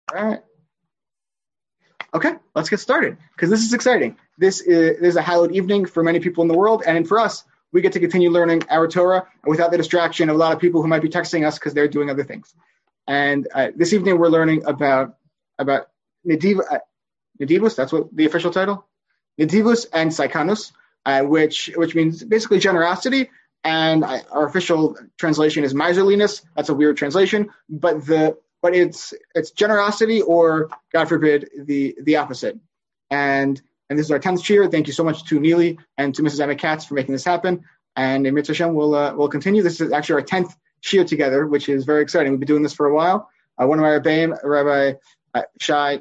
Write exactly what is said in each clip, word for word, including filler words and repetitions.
All right. Okay, let's get started because this is exciting. This is, this is a hallowed evening for many people in the world, and for us, we get to continue learning our Torah without the distraction of a lot of people who might be texting us because they're doing other things. And uh, this evening, we're learning about about Nediv, uh, Nedivus. That's what the official title, Nedivus and Saikanus, uh, which which means basically generosity. And uh, our official translation is miserliness. That's a weird translation, but the but it's it's generosity, or God forbid, the the opposite. And and this is our tenth shiur. Thank you so much to Neely and to Missus Emma Katz for making this happen. And in Mitzvah Hashem, we'll uh, we'll continue. This is actually our tenth shiur together, which is very exciting. We've been doing this for a while. Uh, one of my rabbeim, Rabbi uh, Shai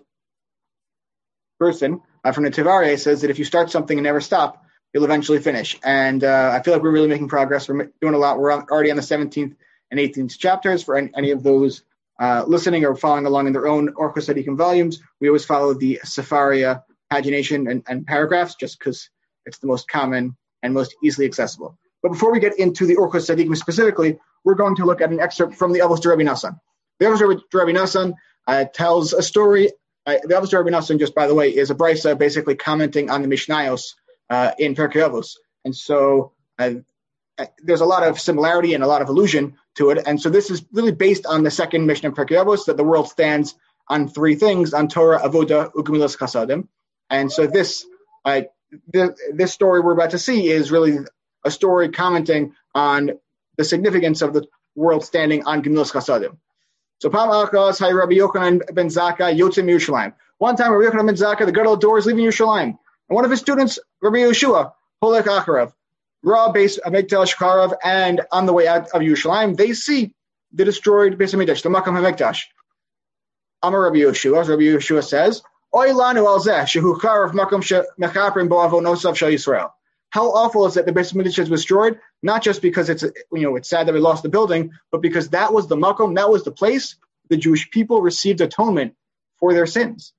Berson uh, from the Tevareh, says that if you start something and never stop, you'll eventually finish. And uh, I feel like we're really making progress. We're doing a lot. We're on, already on the seventeenth and eighteenth chapters. For any, any of those uh, listening or following along in their own Orchos Tzadikim volumes, we always follow the Sefaria pagination and, and paragraphs just because it's the most common and most easily accessible. But before we get into the Orchos Tzadikim specifically, we're going to look at an excerpt from the Avos Rabbi Nassan. The Avos Rabbi Nassan uh, tells a story. Uh, the Avos Rabbi Nassan, just by the way, is a brisa basically commenting on the Mishnayos uh, in Pirkei Avos. And so uh, uh, there's a lot of similarity and a lot of allusion to it. And so this is really based on the second Mishnah in Pirkei Avos, that the world stands on three things, on Torah, Avoda, Ugemilas Chasadim. And so this, uh, th- this story we're about to see is really a story commenting on the significance of the world standing on Gemilas Chasadim. So, Pam Achas, Hay Rabbi Yochanan ben Zakkai, Yotzim Yerushalayim. One time, Rabbi Yochanan ben Zakkai, the gadol door, is leaving Yerushalayim. And one of his students, Rabbi Yeshua, Holech Acharav, Ra Beis Hamikdash Karav, and on the way out of Yerushalayim, they see the destroyed Beis Hamikdash, the Makam Hamikdash. Amar Rabbi Yeshua, Rabbi Yeshua says, Oy lanu al zeh, shehu karav makom mechaprim bo avonosav shel Yisrael. How awful is that the Beis Hamikdash was destroyed? Not just because it's, you know, it's sad that we lost the building, but because that was the makom, that was the place the Jewish people received atonement for their sins.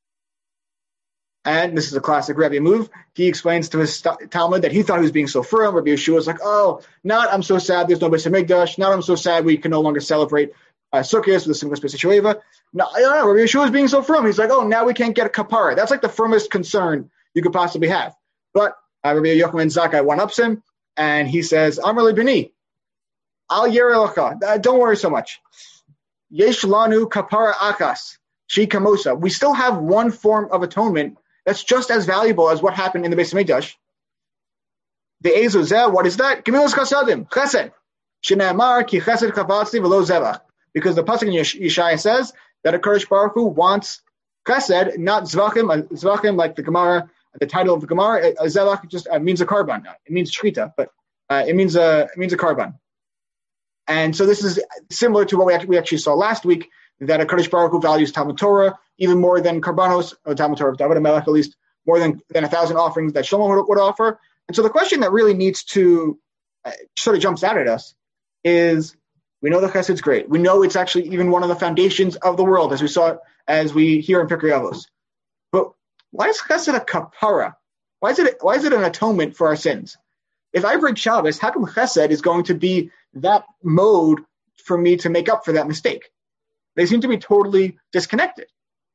And this is a classic Rebbe move. He explains to his Talmud that he thought he was being so firm. Rabbi Yeshua was like, oh, not I'm so sad there's no Beis Hamikdash. Not I'm so sad we can no longer celebrate uh, Sukkot with the Simchas Beis Hashoeva. No, no, Rabbi Yeshua was being so firm. He's like, oh, now we can't get a kapara. That's like the firmest concern you could possibly have. But Uh, Rabbi Yochanan ben Zakkai one-ups him, and he says, Amar li bini, al yerelecha, don't worry so much. Yesh lanu kapara akas, shi kamosa. We still have one form of atonement that's just as valuable as what happened in the Beis Hamikdash. The ezuzeh, what is that? Gemilas chasadim, chesed. Shne'amar ki chesed chapatzti v'lo zevach. Because the pasuk in Yeshaya says that a Kadosh Baruch Hu wants chesed, not zvachim, zvachim like the Gemara. The title of the Gemara, uh, Zevach, just uh, means a carbon. It means shchita, but uh, it means a it means a carbon. And so this is similar to what we actually, we actually saw last week, that a Kadosh Baruch Hu values Talmud Torah even more than karbanos, or Talmud Torah of David HaMelech, at least more than, than a thousand offerings that Shlomo would, would offer. And so the question that really needs to uh, sort of jumps out at us is, we know the Chesed's great. We know it's actually even one of the foundations of the world, as we saw, as we hear in Pirkei Avos. But why is Chesed a kapara? Why is it why is it an atonement for our sins? If I break Shabbos, how come Chesed is going to be that mode for me to make up for that mistake? They seem to be totally disconnected.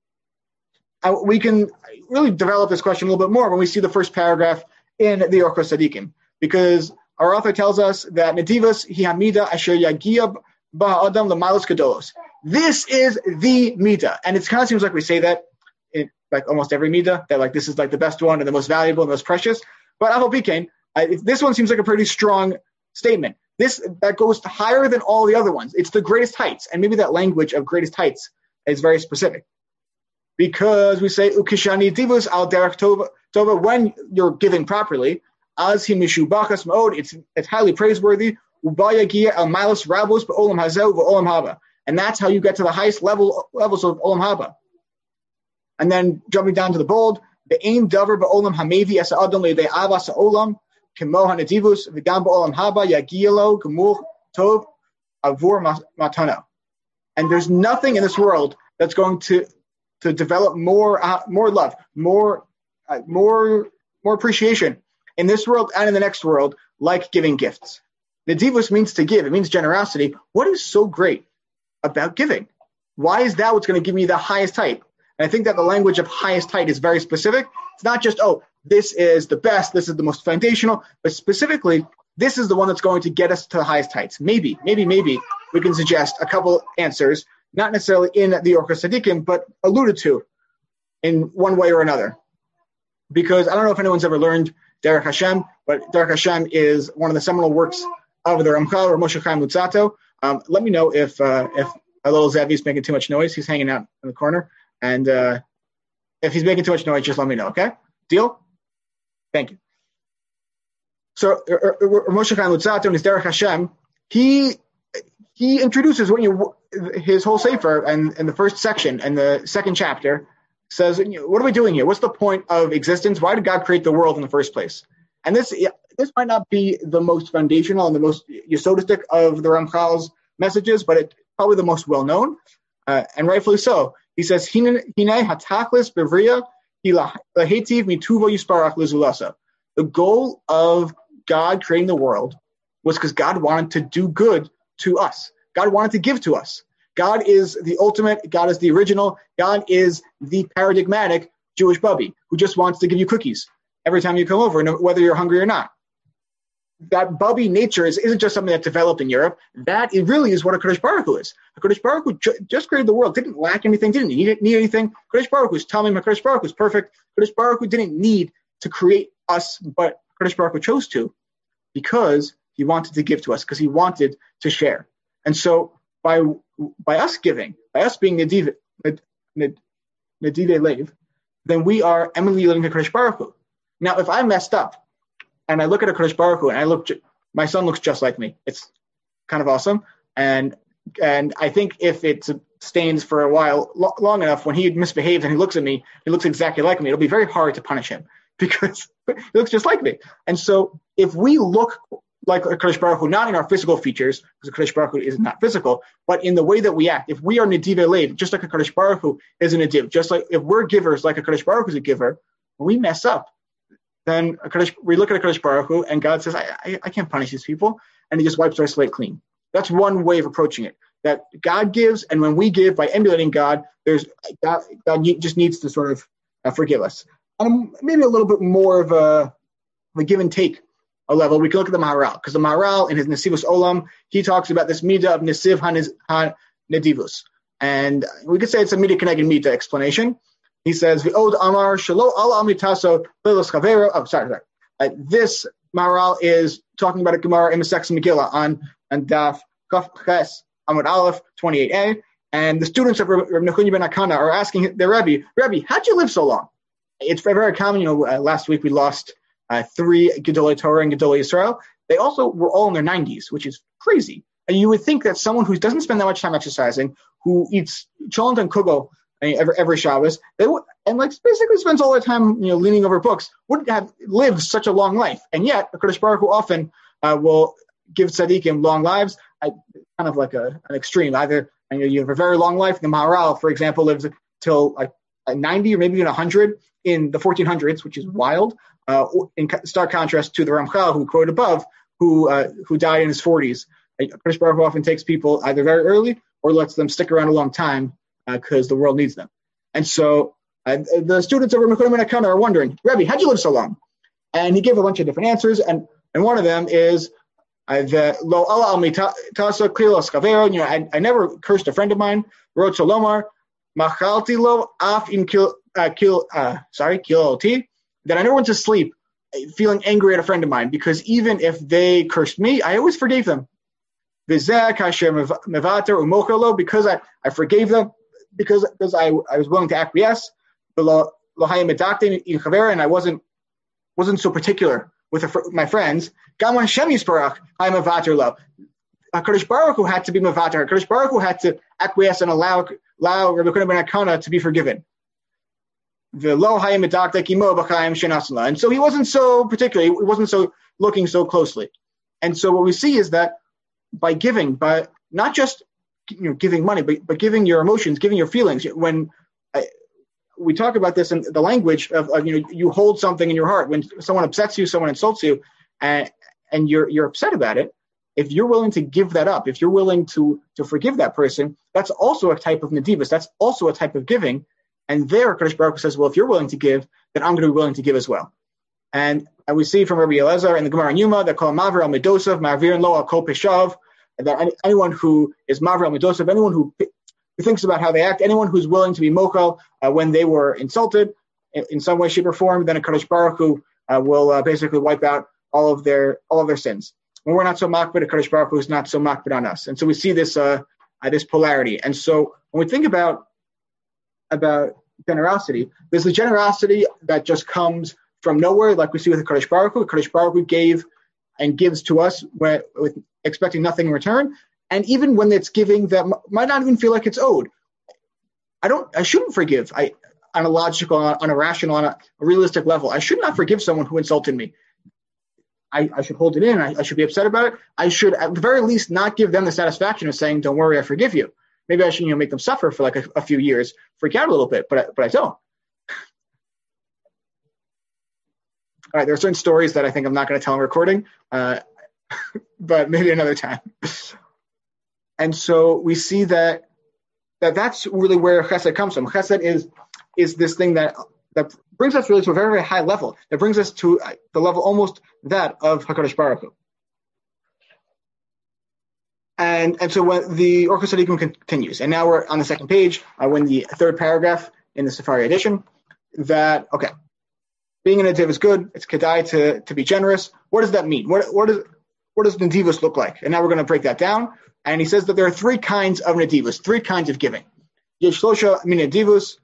Uh, we can really develop this question a little bit more when we see the first paragraph in the Orchos Tzadikim, because our author tells us that Nedivus hi hamida asher yagia ba'adam l'malus gedolos. This is the midah, and it kind of seems like we say that in like almost every midah, that like this is like the best one and the most valuable and most precious. But Aval Pikein, uh, this one seems like a pretty strong statement. This that goes higher than all the other ones. It's the greatest heights, and maybe that language of greatest heights is very specific, because we say ukishani divus al derech tova, tova when you're giving properly, as he mishubachas ma'od, it's it's highly praiseworthy. Ubayagia al malus rabos ba'olam hazel va'olam haba, and that's how you get to the highest level levels of olam haba. And then jumping down to the bold, the aim davar ba'olam hamevi as adam le'dei avas ha'olam kemo hanedivus v'gam ba'olam haba yagielo gemul tov avur matana. And there's nothing in this world that's going to to develop more uh, more love, more uh, more more appreciation in this world and in the next world, like giving gifts. Nedivus means to give; it means generosity. What is so great about giving? Why is that what's going to give me the highest height? And I think that the language of highest height is very specific. It's not just, oh, this is the best, this is the most foundational, but specifically, this is the one that's going to get us to the highest heights. Maybe, maybe, maybe we can suggest a couple answers, not necessarily in the Orchos Tzadikim, but alluded to in one way or another. Because I don't know if anyone's ever learned Derech Hashem, but Derech Hashem is one of the seminal works of the Ramchal or Moshe Chaim Luzzatto. Um, let me know if uh, if Alol Zevi is making too much noise. He's hanging out in the corner. And uh, if he's making too much noise, just let me know, okay? Deal? Thank you. So uh, uh, Moshe Chaim Luzzatto in his Derech Hashem, he he introduces when you his whole sefer and in the first section and the second chapter says, you know, what are we doing here? What's the point of existence? Why did God create the world in the first place? And this this might not be the most foundational and the most yesodistic of the Ramchal's messages, but it's probably the most well-known, uh, and rightfully so. He says, Hine hatachlis bevriya lahetiv mituvo yisparach lezulasa. The goal of God creating the world was because God wanted to do good to us. God wanted to give to us. God is the ultimate, God is the original, God is the paradigmatic Jewish bubby who just wants to give you cookies every time you come over, whether you're hungry or not. That bubby nature is, isn't just something that developed in Europe. That it really is what a Kadosh Baruch Hu is. A Kadosh Baruch Hu ju- just created the world, didn't lack anything, didn't need, need anything. Kadosh Baruch Hu is telling me Kadosh Baruch Hu is perfect. Kadosh Baruch Hu didn't need to create us, but Kadosh Baruch Hu chose to because he wanted to give to us, because he wanted to share. And so by by us giving, by us being Nedive Leiv, then we are emulating the Kadosh Baruch Hu. Now, if I messed up and I look at a Kadosh Baruch Hu and I look, my son looks just like me, it's kind of awesome. And and I think if it stains for a while, lo- long enough, when he misbehaves and he looks at me, he looks exactly like me. It'll be very hard to punish him because he looks just like me. And so if we look like a Kadosh Baruch Hu, not in our physical features, because a Kadosh Baruch Hu is not physical, but in the way that we act. If we are Nedive Leiv, just like a Kadosh Baruch Hu is a Nediv, just like if we're givers like a Kadosh Baruch Hu is a giver, when we mess up, then a Kadosh, we look at a Kadosh Baruch Hu and God says, I, I, I can't punish these people, and he just wipes our slate clean. That's one way of approaching it. That God gives, and when we give by emulating God, there's God, God just needs to sort of uh, forgive us. Um, maybe a little bit more of a, a give and take a level. We can look at the Maharal, because the Maharal in his Nesivus Olam, he talks about this midah of Nesiv HaNedivus. And we could say it's a midah keneged midah explanation. He says, "V'od amar shelo al amitaso pelos chavero." Oh, sorry, sorry. Uh, this Maharal is talking about a Gemara in Masechta Megillah on on Daf Kaf Ches Amud Aleph twenty-eight a, and the students of Reb Nechunya ben Akana are asking their Rebbe, Rebbe, how'd you live so long? It's very common. You know, uh, last week we lost uh, three Gedolei Torah and Gedolei Yisrael. They also were all in their nineties, which is crazy. And you would think that someone who doesn't spend that much time exercising, who eats cholent and kugel every, every Shabbos, they would, and like basically spends all their time, you know, leaning over books, wouldn't have lived such a long life. And yet, the Kadosh Baruch Hu often uh, will give tzaddikim long lives. I, kind of like a, an extreme. Either you, know, you have a very long life. The Maharal, for example, lives till like ninety or maybe even one hundred in the fourteen hundreds, which is wild. Uh, in stark contrast to the Ramchal, who quoted above, who uh, who died in his forties. Kadosh Baruch Hu often takes people either very early or lets them stick around a long time because uh, the world needs them. And so uh, the students of Reb Nechunya ben Akana are wondering, Rebbe, how'd you live so long? And he gave a bunch of different answers, and and one of them is that lo ala al mitasa klilos chavero. You know, I, I never cursed a friend of mine. Wrote Solomar machalti lo af in kil uh, kil uh, sorry kiloti. That I never went to sleep feeling angry at a friend of mine, because even if they cursed me, I always forgave them. V'zeh kasher mevater umochelo, because I, I forgave them, because because I I was willing to acquiesce. Lo hayim medaktin in chavera, and I wasn't wasn't so particular with a, my friends. Gam Hashem yisparach hayim mevater lo. Kadosh Baruch Hu had to be mevater. Kadosh Baruch Hu had to acquiesce and allow allow Reb Nechunya ben Akana to be forgiven. And so he wasn't so particular, he wasn't so looking so closely. And so what we see is that by giving, by not just you know giving money, but, but giving your emotions, giving your feelings. When I, we talk about this in the language of, of you know you hold something in your heart. When someone upsets you, someone insults you, and and you're you're upset about it, if you're willing to give that up, if you're willing to, to forgive that person, that's also a type of nedivus. That's also a type of giving. And there, Kadosh Baruch Hu says, well, if you're willing to give, then I'm going to be willing to give as well. And, and we see from Rabbi Elazar in the Gemara in Yuma that call Mavir al Medosav, Mavir lo al Kol Peshav, that any, anyone who is Mavir al Medosav, anyone who, who thinks about how they act, anyone who's willing to be mochel uh, when they were insulted in, in some way, shape, or form, then a Kadosh Baruch Hu uh, will uh, basically wipe out all of their all of their sins. When we're not so makbid, a Kadosh Baruch Hu is not so makbid on us. And so we see this uh, uh, this polarity. And so when we think about about generosity, there's the generosity that just comes from nowhere, like we see with the Kadosh Baruch Hu. Kadosh Baruch Hu gave and gives to us with, with expecting nothing in return. And even when it's giving that m- might not even feel like it's owed. I don't. I shouldn't forgive. I on a logical, on a rational, on a, a realistic level. I should not forgive someone who insulted me. I, I should hold it in. I, I should be upset about it. I should, at the very least, not give them the satisfaction of saying, "Don't worry, I forgive you." Maybe I should, you know, make them suffer for like a, a few years, freak out a little bit, but I, but I don't. All right, there are certain stories that I think I'm not going to tell in recording, uh, but maybe another time. And so we see that that that's really where chesed comes from. Chesed is is this thing that that brings us really to a very, very high level. That brings us to the level almost that of HaKadosh Baruch Hu. And and so when the Orchos Tzadikim continues, and now we're on the second page, uh, when the third paragraph in the Safari edition, that, okay, being an Nediv is good, it's kedai to, to be generous. What does that mean? What what, is, what does Nedivus look like? And now we're going to break that down. And he says that there are three kinds of Nedivus, three kinds of giving. Yesh shlosha min Nedivus,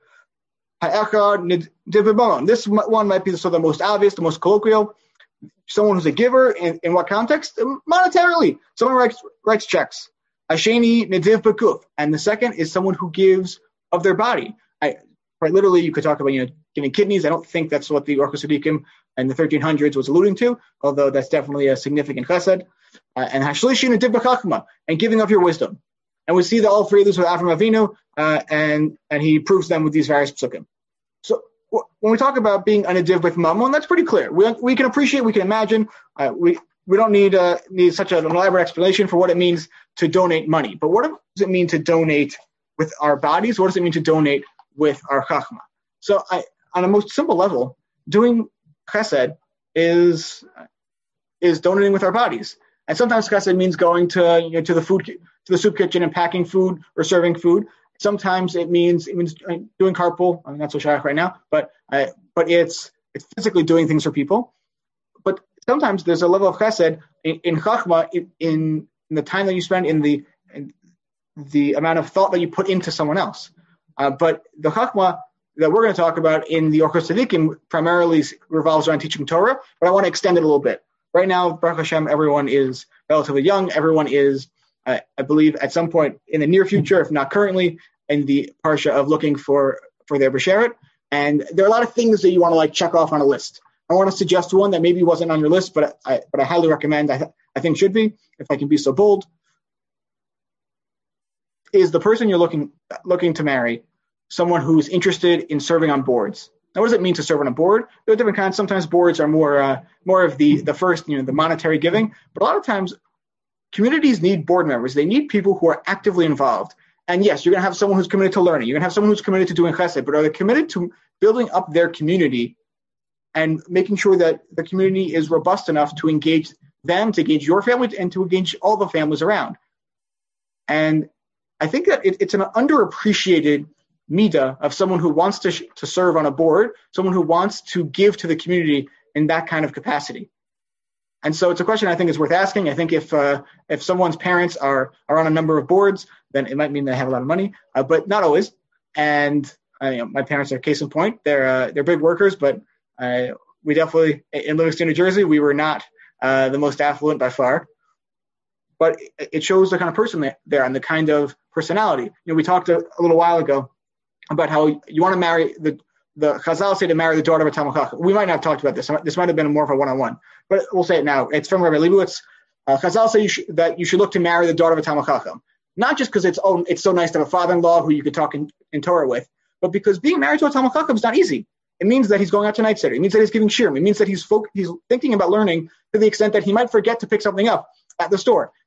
ha'echad nediv. This one might be the, so the most obvious, the most colloquial. Someone who's a giver, in, in what context? Monetarily. Someone writes writes checks. Asheni nediv b'kuf. And the second is someone who gives of their body. I, quite literally, you could talk about, you know, giving kidneys. I don't think that's what the Orchos Tzadikim in the thirteen hundreds was alluding to, although that's definitely a significant chesed. Uh, and hashlishi nediv b'chachma, and giving of your wisdom. And we see that all three of these with Avram Avinu, uh, and and he proves them with these various psukim. So when we talk about being a nediv with mammon, that's pretty clear. We we can appreciate, we can imagine. Uh, we we don't need uh, need such an elaborate explanation for what it means to donate money. But what does it mean to donate with our bodies? What does it mean to donate with our chachma? So I, on a most simple level, doing chesed is is donating with our bodies. And sometimes chesed means going to, you know, to the food to the soup kitchen and packing food or serving food. Sometimes it means it means doing carpool. I'm not so sure right now, but uh, but it's it's physically doing things for people. But sometimes there's a level of chesed in, in chachma, in, in the time that you spend, in the in the amount of thought that you put into someone else. Uh, but the chachma that we're going to talk about in the Orchos Tzadikim primarily revolves around teaching Torah. But I want to extend it a little bit. Right now, Baruch Hashem, everyone is relatively young. Everyone is, uh, I believe, at some point in the near future, if not currently, in the parsha of looking for, for their b'sheret. And there are a lot of things that you want to like check off on a list. I want to suggest one that maybe wasn't on your list, but I but I highly recommend, I, I think should be, if I can be so bold, is the person you're looking looking to marry someone who's interested in serving on boards. Now, what does it mean to serve on a board? There are different kinds. Sometimes boards are more uh, more of the, the first, you know, the monetary giving. But a lot of times, communities need board members. They need people who are actively involved. And yes, you're going to have someone who's committed to learning. You're going to have someone who's committed to doing chesed. But are they committed to building up their community and making sure that the community is robust enough to engage them, to engage your family, and to engage all the families around? And I think that it, it's an underappreciated midah of someone who wants to sh- to serve on a board, someone who wants to give to the community in that kind of capacity. And so it's a question I think is worth asking. I think if uh, if someone's parents are are on a number of boards, then it might mean they have a lot of money, uh, but not always. And uh, you know, my parents are case in point. They're uh, they're big workers, but uh, we definitely, in Livingston, New Jersey, we were not uh, the most affluent by far. But it shows the kind of person there and the kind of personality. You know, we talked a, a little while ago about how you want to marry the the Chazal say to marry the daughter of a Talmid Chacham. We might not have talked about this. This might have been more of a one-on-one, but we'll say it now. It's from Rabbi Leibowitz. Uh, Chazal say you sh- that you should look to marry the daughter of a Talmid Chacham, not just because it's oh, it's so nice to have a father-in-law who you could talk in, in Torah with, but because being married to a Talmid Chacham is not easy. It means that he's going out to night sitter. It means that he's giving shirim. It means that he's folk- he's thinking about learning to the extent that he might forget to pick something up at the store.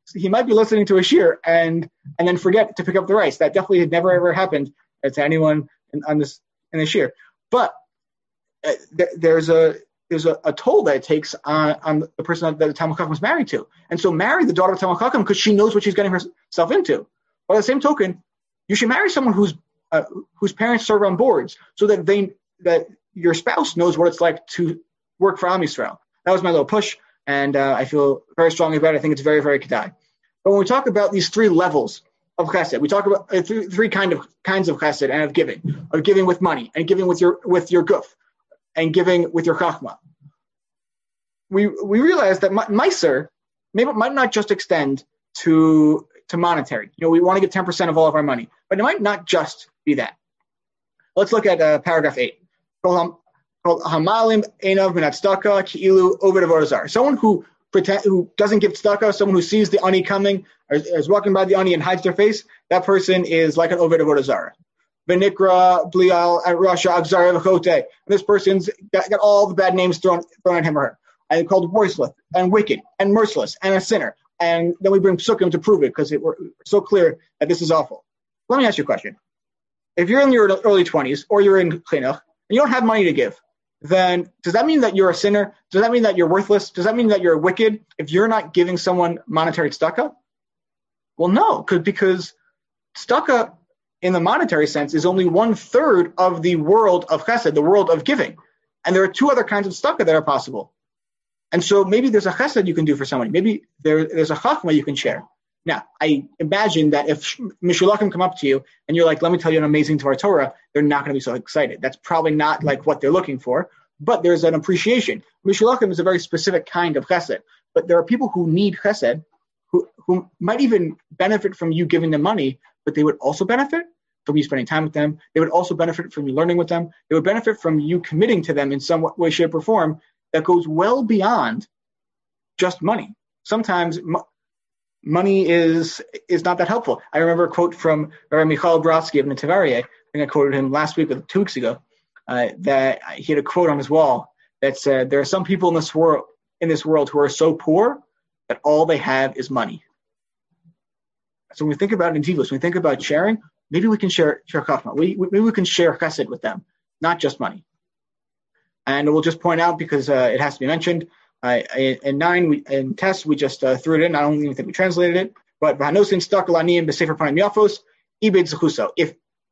he might be listening to a shir and and then forget to pick up the rice. That definitely had never ever happened to anyone in, on this in the shir. But uh, th- there's a there's a, a toll that it takes on, on the person that the Talmud Chacham is married to, and so marry the daughter of Talmud Chacham because she knows what she's getting herself into. But by the same token, you should marry someone whose uh, whose parents serve on boards, so that they that your spouse knows what it's like to work for Am Yisrael. That was my little push, and uh, I feel very strongly about it. I think it's very, very kedai. But when we talk about these three levels of chesed, we talk about uh, th- three kind of kinds of chesed and of giving, of giving with money, and giving with your with your guf, and giving with your chachma. We we realize that meiser maybe might not just extend to to monetary. You know, we want to give ten percent of all of our money, but it might not just be that. Let's look at uh, paragraph eight. Someone who pretend, who doesn't give tzedakah, someone who sees the ani coming, or is walking by the ani and hides their face, that person is like an oved avodah zarah. V'nikra blial at Rasha agzara v'chote. This person's got, got all the bad names thrown thrown at him or her, and called voiceless and wicked and merciless and a sinner. And then we bring psukim to prove it because it, we're so clear that this is awful. Let me ask you a question. If you're in your early twenties or you're in chinuch and you don't have money to give, then does that mean that you're a sinner? Does that mean that you're worthless? Does that mean that you're wicked if you're not giving someone monetary tzedakah? Well, no, because tzedakah in the monetary sense is only one third of the world of chesed, the world of giving. And there are two other kinds of tzedakah that are possible. And so maybe there's a chesed you can do for somebody. Maybe there, there's a chachma you can share. Now, I imagine that if Mishulakim come up to you and you're like, let me tell you an amazing Torah Torah, they're not going to be so excited. That's probably not like what they're looking for, but there's an appreciation. Mishulakim is a very specific kind of chesed, but there are people who need chesed who, who might even benefit from you giving them money, but they would also benefit from you spending time with them. They would also benefit from you learning with them. They would benefit from you committing to them in some way, shape, or form that goes well beyond just money. Sometimes mo- money is is not that helpful. I remember a quote from Rabbi Michal Brodsky of Netivaria. I think I quoted him last week or two weeks ago. Uh, that he had a quote on his wall that said, "There are some people in this world in this world who are so poor that all they have is money." So when we think about intivus, when we think about sharing, maybe we can share share chachma. We, we maybe we can share chesed with them, not just money. And we'll just point out, because uh, it has to be mentioned, uh, in nine, we, in test, we just uh, threw it in. I don't even think we translated it. But v'hanosin stakal aniyim b'sefer panim yafos ibed zechuso. If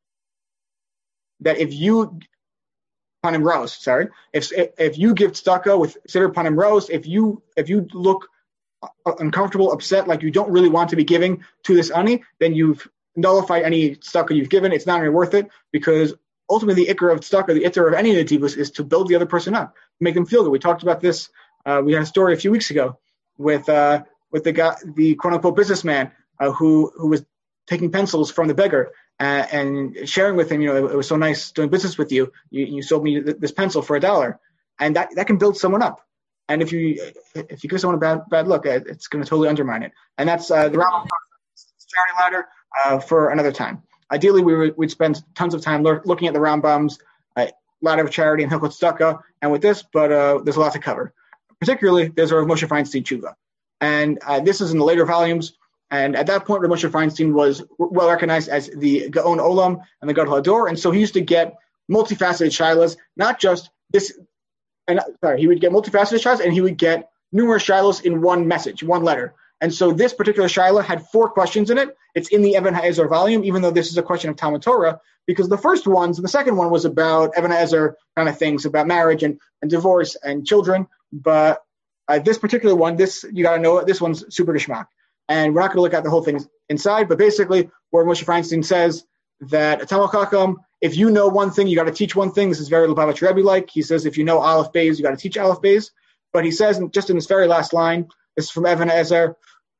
that if you panim raos, sorry, if if you give tzedakah with sefer panim raos, if you if you look uncomfortable, upset, like you don't really want to be giving to this ani, then you've nullified any tzedakah you've given. It's not really worth it, because ultimately, the ikar of tzedakah, the ikar of any nativus, is to build the other person up, make them feel good. We talked about this. Uh, we had a story a few weeks ago with uh, with the guy, the quote unquote businessman uh, who who was taking pencils from the beggar uh, and sharing with him. You know, it, it was so nice doing business with you. You, you sold me th- this pencil for a dollar, and that, that can build someone up. And if you if you give someone a bad bad look, it's going to totally undermine it. And that's uh, the Rambam charity ladder uh, for another time. Ideally, we would we'd spend tons of time le- looking at the Rambam's uh, ladder of charity and Hilchot Tzedakah, and with this, but uh, there's a lot to cover. Particularly, there's our Moshe Feinstein Tshuva, and uh, this is in the later volumes. And at that point, Rav Moshe Feinstein was well recognized as the Gaon Olam and the Gadol Hador, and so he used to get multifaceted shilas, not just this. And sorry, he would get multifaceted shilas, and he would get numerous shilas in one message, one letter. And so this particular shilah had four questions in it. It's in the Even HaEzer volume, even though this is a question of Talmud Torah, because the first ones, the second one was about Even HaEzer kind of things, about marriage and, and divorce and children. But uh, this particular one, this you got to know, this one's super geschmack. And we're not going to look at the whole thing inside, but basically where Moshe Feinstein says that a Talmud Chacham, if you know one thing, you got to teach one thing. This is very Lubavitch Rebbe-like. He says if you know Aleph Beis, you got to teach Aleph Beis. But he says, just in this very last line, this is from Even HaEzer,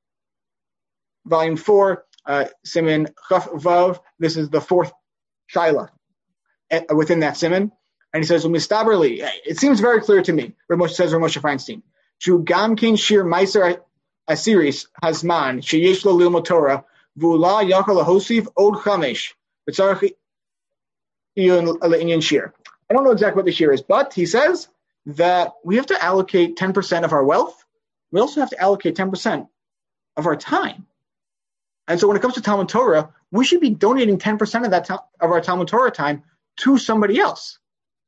Volume four, uh, Siman Chaf Vav. This is the fourth Shaila uh, within that Siman. And he says, Umistaberli, it seems very clear to me, Rav says Rav Moshe Feinstein, Shu Gamkin Shir Meiser Asiris Hazman, Sheyesh Lo Lilmod Torah, V'ula Yachal Lahosiv Od Chamesh, V'tzarech Iyun Le'inyan Shir. I don't know exactly what the shir is, but he says that we have to allocate ten percent of our wealth. We also have to allocate ten percent of our time. And so when it comes to Talmud Torah, we should be donating ten percent of that of our Talmud Torah time to somebody else.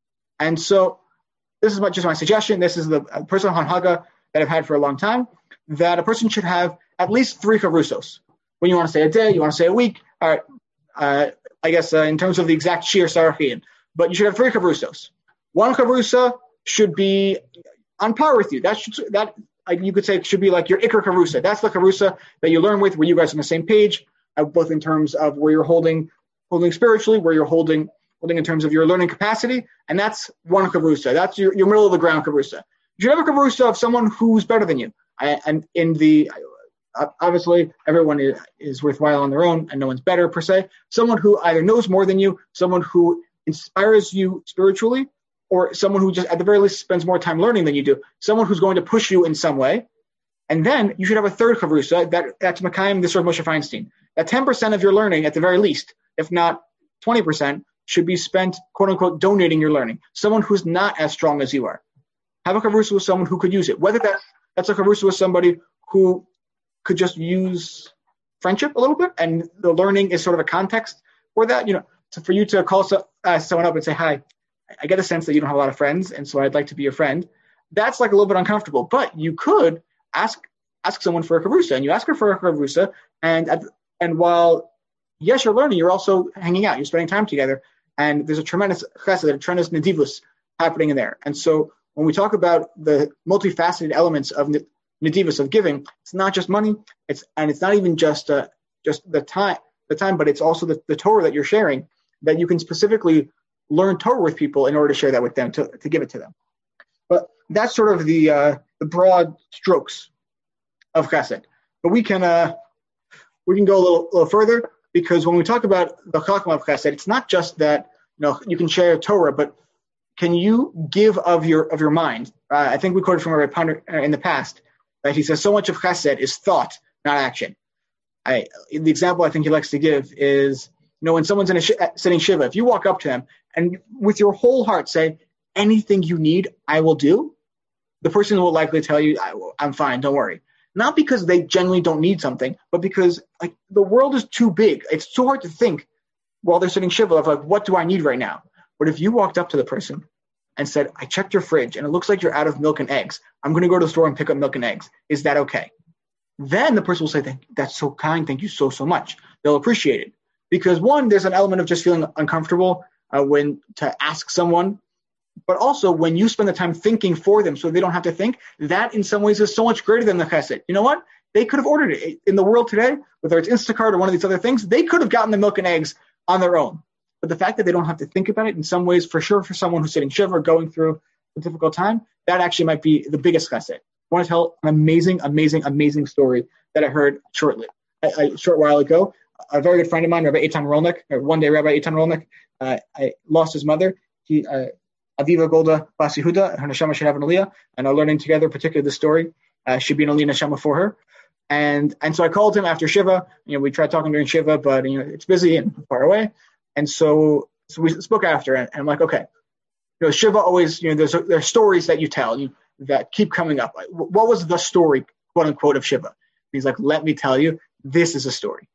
And so this is just my suggestion. This is the personal hanhaga that I've had for a long time, that a person should have at least three chavrusos. When you want to say a day, you want to say a week, all right, uh, I guess uh, in terms of the exact shir sarachim, but you should have three chavrusos. One chavrusa should be on par with you. That should, that you could say should be like your ikar chavrusa. That's the chavrusa that you learn with, where you guys are on the same page, uh, both in terms of where you're holding, holding spiritually, where you're holding, holding in terms of your learning capacity, and that's one chavrusa. That's your, your middle of the ground chavrusa. You should have a chavrusa of someone who's better than you, I, and in the obviously everyone is, is worthwhile on their own, and no one's better per se. Someone who either knows more than you, someone who inspires you spiritually, or someone who just at the very least spends more time learning than you do, someone who's going to push you in some way. And then you should have a third chavrusa, that, that's Makayim, this Rav Moshe Feinstein. That ten percent of your learning, at the very least, if not twenty percent, should be spent, quote unquote, donating your learning. Someone who's not as strong as you are. Have a chavrusa with someone who could use it. Whether that, that's a chavrusa with somebody who could just use friendship a little bit, and the learning is sort of a context for that. You know, so for you to call so, uh, someone up and say, hi, I get a sense that you don't have a lot of friends, and so I'd like to be your friend. That's like a little bit uncomfortable, but you could ask ask someone for a chavrusa, and you ask her for a chavrusa, and at, and while, yes, you're learning, you're also hanging out, you're spending time together, and there's a tremendous chesed, a tremendous nedivus happening in there. And so when we talk about the multifaceted elements of nedivus, of giving, it's not just money, it's and it's not even just uh, just the time, the time, but it's also the, the Torah that you're sharing, that you can specifically learn Torah with people in order to share that with them, to, to give it to them. But that's sort of the uh, the broad strokes of chesed. But we can uh, we can go a little, little further, because when we talk about the chachma of chesed, it's not just that, you know, you can share Torah, but can you give of your of your mind? Uh, I think we quoted from Rabbi Ponder in the past that he says so much of chesed is thought, not action. I, the example I think he likes to give is, you know, when someone's in a sh- sitting shiva, if you walk up to them and with your whole heart say, anything you need, I will do, the person will likely tell you, I will, I'm fine, don't worry. Not because they genuinely don't need something, but because like the world is too big. It's too hard to think while they're sitting shiva of like, what do I need right now? But if you walked up to the person and said, I checked your fridge and it looks like you're out of milk and eggs, I'm going to go to the store and pick up milk and eggs. Is that okay? Then the person will say, that's so kind. Thank you so, so much. They'll appreciate it. Because one, there's an element of just feeling uncomfortable uh, when to ask someone, but also when you spend the time thinking for them so they don't have to think, that in some ways is so much greater than the chesed. You know what? They could have ordered it. In the world today, whether it's Instacart or one of these other things, they could have gotten the milk and eggs on their own. But the fact that they don't have to think about it, in some ways, for sure, for someone who's sitting shiva or going through a difficult time, that actually might be the biggest chesed. I want to tell an amazing, amazing, amazing story that I heard shortly, a, a short while ago. A very good friend of mine, Rabbi Eitan Rolnick, or one day Rabbi Eitan Rolnick, uh, I lost his mother. He, uh, Aviva Golda Bas Yehuda, her neshama should have an aliyah, and are learning together, particularly this story. Uh, should be an aliyah neshama for her. And and so I called him after Shiva. You know, we tried talking during Shiva, but you know it's busy and far away. And so, so we spoke after, and, and I'm like, okay, you know, Shiva always, you know, there's there's stories that you tell you that keep coming up. What was the story, quote unquote, of Shiva? He's like, let me tell you, this is a story.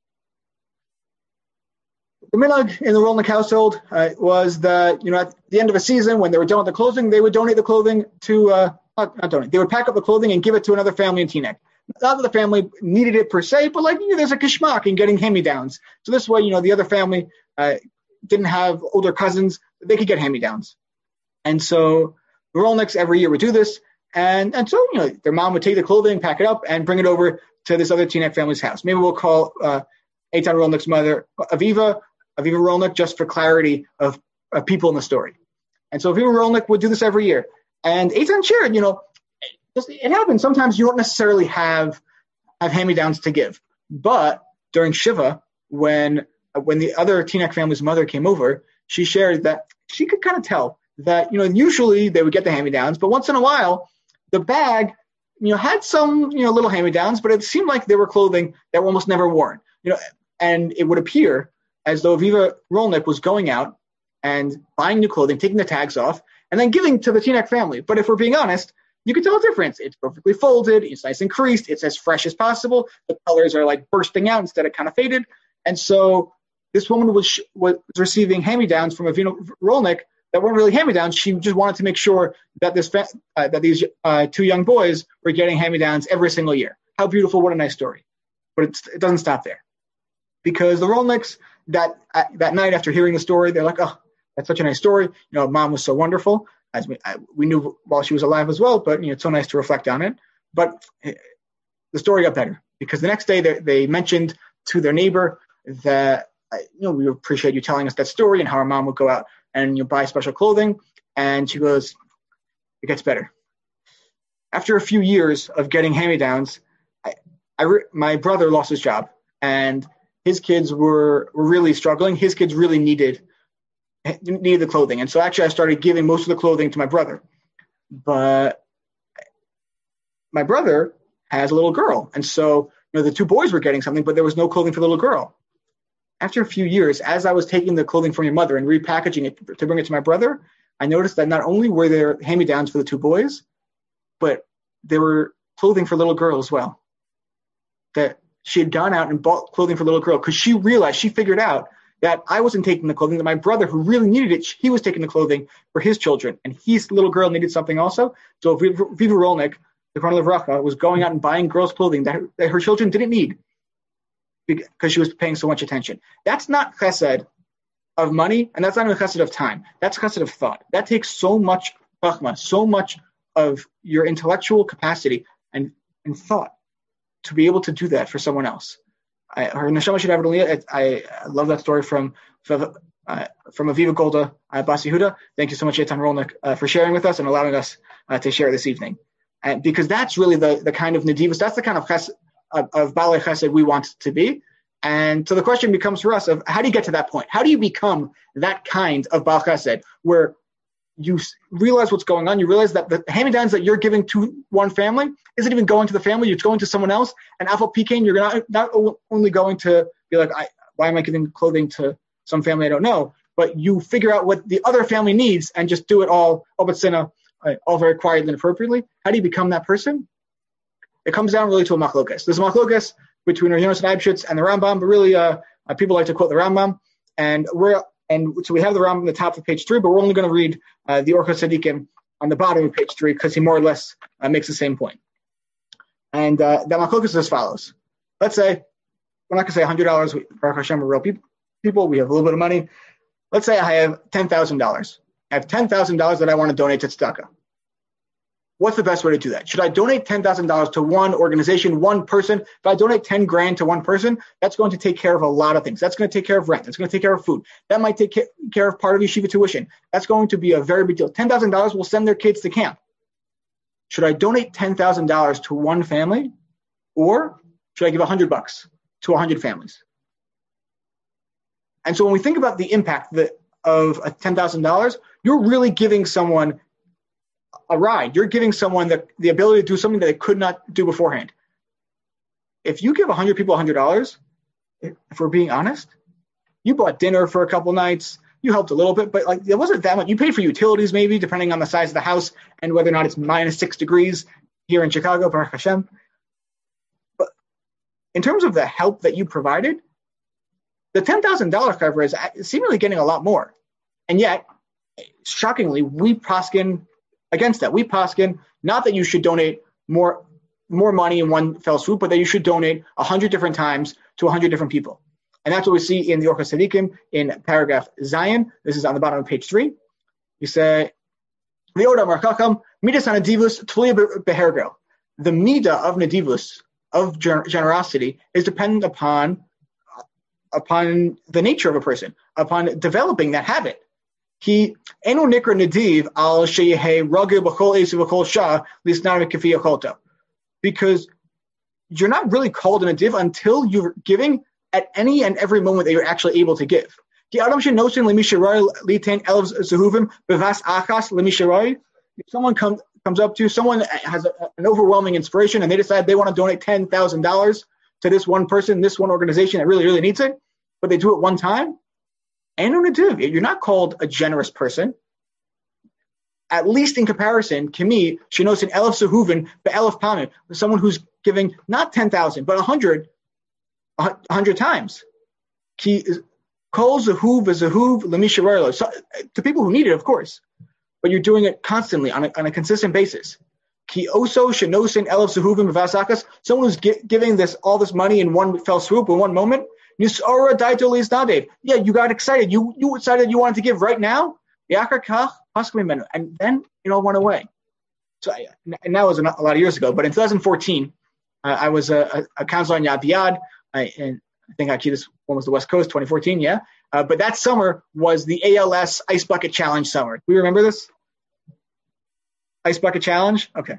The minhag in the Rolnick household uh, was that, you know, at the end of a season, when they were done with the clothing, they would donate the clothing to, uh, not, not donate, they would pack up the clothing and give it to another family in Teaneck. Not that the family needed it per se, but like, you know, there's a kishmak in getting hand-me-downs. So this way, you know, the other family uh, didn't have older cousins, they could get hand-me-downs. And so the Rolnicks every year would do this. And, and so, you know, their mom would take the clothing, pack it up, and bring it over to this other Teaneck family's house. Maybe we'll call uh, Eitan Rolnick's mother Aviva, Aviva Rolnick, just for clarity of, of people in the story. And so Aviva Rolnick would do this every year. And Eitan shared, you know, it, it happens. Sometimes you don't necessarily have have hand-me-downs to give. But during Shiva, when when the other Teaneck family's mother came over, she shared that she could kind of tell that, you know, usually they would get the hand-me-downs, but once in a while, the bag, you know, had some, you know, little hand-me-downs, but it seemed like they were clothing that were almost never worn. You know, and it would appear as though Aviva Rolnick was going out and buying new clothing, taking the tags off, and then giving to the Teaneck family. But if we're being honest, you can tell the difference. It's perfectly folded. It's nice and creased. It's as fresh as possible. The colors are like bursting out instead of kind of faded. And so this woman was was receiving hand-me-downs from Avinu Rolnick that weren't really hand-me-downs. She just wanted to make sure that this uh, that these uh, two young boys were getting hand-me-downs every single year. How beautiful! What a nice story. But it's, it doesn't stop there, because the Rolnicks that uh, that night after hearing the story, they're like, "Oh, that's such a nice story. You know, Mom was so wonderful." As we, I, we knew while she was alive as well, but you know, it's so nice to reflect on it. But uh, the story got better, because the next day they, they mentioned to their neighbor that, uh, you know, we appreciate you telling us that story and how our mom would go out and you know, buy special clothing. And she goes, it gets better. After a few years of getting hand-me-downs, I, I re- my brother lost his job, and his kids were, were really struggling. His kids really needed needed the clothing. And so actually I started giving most of the clothing to my brother. But my brother has a little girl. And so, you know, the two boys were getting something, but there was no clothing for the little girl. After a few years, as I was taking the clothing from your mother and repackaging it to bring it to my brother, I noticed that not only were there hand-me-downs for the two boys, but there were clothing for little girl as well. That she had gone out and bought clothing for little girl because she realized, she figured out that I wasn't taking the clothing, that my brother, who really needed it, he was taking the clothing for his children, and his little girl needed something also. So Viva Rolnick, the Zichrono Livracha, was going out and buying girls' clothing that her, that her children didn't need because she was paying so much attention. That's not chesed of money, and that's not even chesed of time. That's chesed of thought. That takes so much chachma, so much of your intellectual capacity and, and thought to be able to do that for someone else. I, her neshama should have it only. I, I love that story from uh, from Aviva Golda uh, Bas Yehuda. Thank you so much, Eitan Rolnick, uh, for sharing with us and allowing us uh, to share this evening. And because that's really the, the kind of nedivus, that's the kind of chesed, of, of balei chesed we want to be. And so the question becomes for us of how do you get to that point? How do you become that kind of bal chesed where you realize what's going on, you realize that the hand-me-downs that you're giving to one family isn't even going to the family, it's going to someone else, and alpha pecan, you're not, not only going to be like, I, why am I giving clothing to some family I don't know, but you figure out what the other family needs and just do it all, all but sinna, all very quietly and appropriately. How do you become that person? It comes down really to a machlokas. There's a machlokas between Rav Yonasan Eibschitz and the Rambam, but really uh, uh, people like to quote the Rambam, and we're And so we have the Rambam on the top of page three, but we're only going to read uh, the Orchos Tzadikim on the bottom of page three because he more or less uh, makes the same point. And uh, the machlokas is as follows. Let's say, we're not going to say one hundred dollars. Baruch Hashem, we're real people. We have a little bit of money. Let's say I have ten thousand dollars. I have ten thousand dollars that I want to donate to tzedakah. What's the best way to do that? Should I donate ten thousand dollars to one organization, one person? If I donate ten grand to one person, that's going to take care of a lot of things. That's going to take care of rent. That's going to take care of food. That might take care of part of yeshiva tuition. That's going to be a very big deal. ten thousand dollars will send their kids to camp. Should I donate ten thousand dollars to one family, or should I give one hundred bucks to one hundred families? And so when we think about the impact that, of ten thousand dollars, you're really giving someone a ride. You're giving someone the, the ability to do something that they could not do beforehand. If you give one hundred people one hundred dollars, if we're being honest, you bought dinner for a couple nights, you helped a little bit, but like it wasn't that much. You paid for utilities maybe, depending on the size of the house and whether or not it's minus six degrees here in Chicago, Baruch Hashem. But in terms of the help that you provided, the ten thousand dollars cover is seemingly getting a lot more. And yet, shockingly, we poskin against that. We poskin not that you should donate more more money in one fell swoop, but that you should donate one hundred different times to one hundred different people. And that's what we see in the Orchos Tzadikim in paragraph Zion. This is on the bottom of page three. You say, the Oda Mar Chacham, Midas Nadivus Tluya Behergel. The Midah of Nadivus, of gener- generosity, is dependent upon, upon the nature of a person, upon developing that habit. He eno nikra nadiv al sheyehe ragil b'chol esu b'chol shah lisnar k'fi acholto. Because you're not really called a nadiv until you're giving at any and every moment that you're actually able to give. If someone comes comes up to you, someone has a, an overwhelming inspiration and they decide they want to donate ten thousand dollars to this one person, this one organization that really, really needs it, but they do it one time, you're not called a generous person. at least in comparison, Kimi, Shinosin Elef Zehuvin, Be'elef Pamim, someone who's giving not ten thousand, but one hundred, one hundred times. Ki Kol Zehuv Zehuv Lemisharelo. So, to people who need it, of course, but you're doing it constantly on a, on a consistent basis. Ki Oso Shinosin Elef Zehuvin Vasakas, someone who's gi- giving this all this money in one fell swoop, in one moment. Nisora Daito Liznade. Yeah, you got excited. You you decided you wanted to give right now. And then it all went away. So, and that was a lot of years ago. But in twenty fourteen, uh, I was a, a counselor in Yad B'Yad, I, and I think actually this one was the West Coast, twenty fourteen, yeah. Uh, but that summer was the A L S Ice Bucket Challenge summer. Do we remember this? Ice Bucket Challenge? Okay.